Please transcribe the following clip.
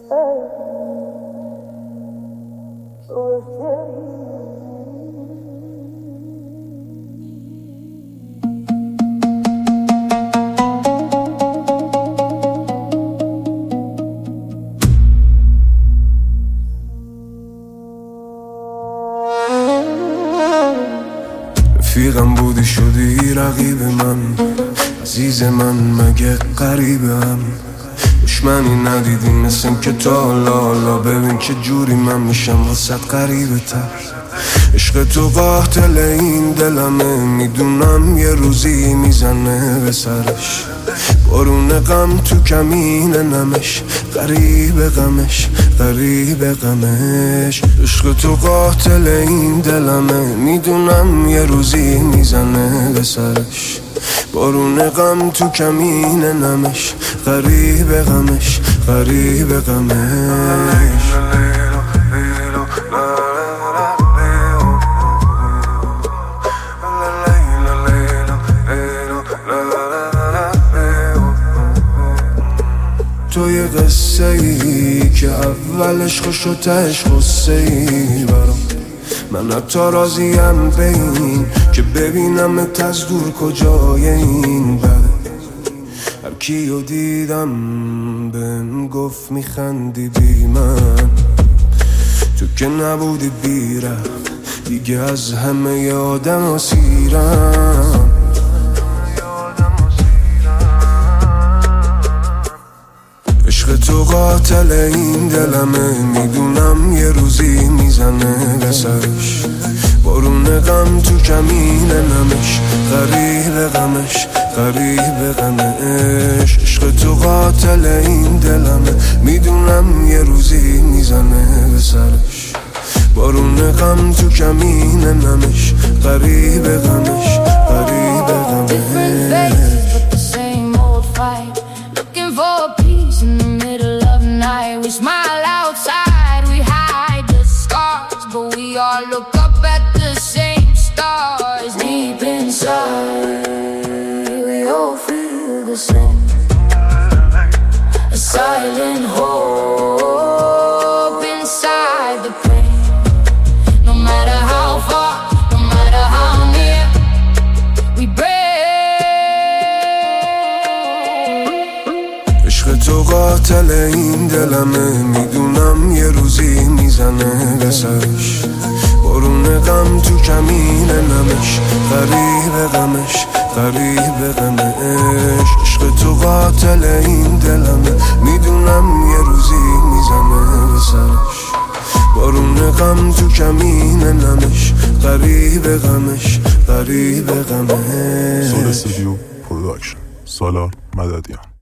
رفیقم بودی شدی رقیب من، عزیز من مگه قریبم. دشمنی ندیدی مثل که تا لالا، ببین که جوری من میشم واسه قریبه تر. عشق تو قاتل این دلمه، میدونم یه روزی میزنه به سرش. بارون غم تو کمین نمش، غریب غمش غریب غمش. عشق تو قاتل این دلمه، میدونم یه روزی میزنه به سرش. بارون غم تو کمین نمش، غریب غمش غریب غمش. تو یه قصه ای که اولش خوش و تهش غصه ای برام. من حتی راضیم به این که ببینمت از دور کجای این بده. هر کیو دیدم بهم گفت میخندی بی من، تو که نبودی بیرم دیگه از همه آدم ها سیرم. عشق تو قاتل این دلمه، میدونم یه روزی میزنه به سرش. بارون غم تو کمین نمش، غریب غمش غریب غمش. عشق تو قاتل این دلمه، میدونم یه روزی میزنه به سرش. بارون غم تو کمین نمش، غریب غمش غریب غمش. In the middle of the night, we smile outside, we hide the scars, but we all look up at the same stars. Deep inside, we all feel the same. A silent hope inside the pain. No matter how far, no matter how near, we break. تو قاتل این دلمه، میدونم یه روزی میزنه به سرش. بارون غم تو کمین نمش، غریب غمش غریب غمش. عشق تو قاتل این دلمه، میدونم یه روزی میزنه به سرش. بارون غم تو کمین نمش، غریب غمش غریب غمش. سول استودیو پروداکشن، سالار مددیان.